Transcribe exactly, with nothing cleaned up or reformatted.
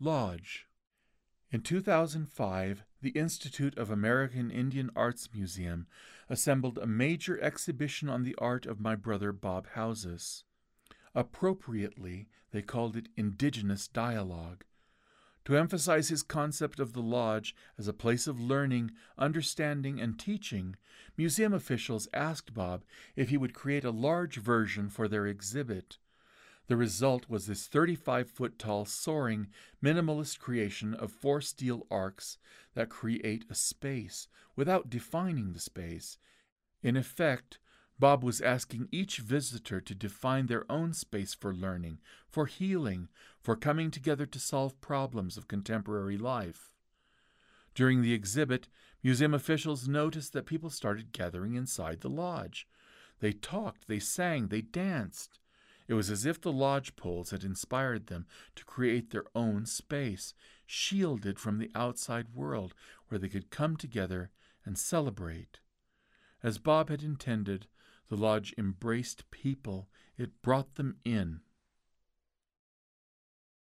Lodge. In two thousand five, the Institute of American Indian Arts Museum assembled a major exhibition on the art of my brother Bob Houses. Appropriately, they called it Indigenous Dialogue. To emphasize his concept of the lodge as a place of learning, understanding, and teaching, museum officials asked Bob if he would create a large version for their exhibit. The result was this thirty-five foot tall, soaring, minimalist creation of four steel arcs that create a space without defining the space. In effect, Bob was asking each visitor to define their own space for learning, for healing, for coming together to solve problems of contemporary life. During the exhibit, museum officials noticed that people started gathering inside the lodge. They talked, they sang, they danced. It was as if the lodge poles had inspired them to create their own space, shielded from the outside world, where they could come together and celebrate. As Bob had intended, the lodge embraced people. It brought them in.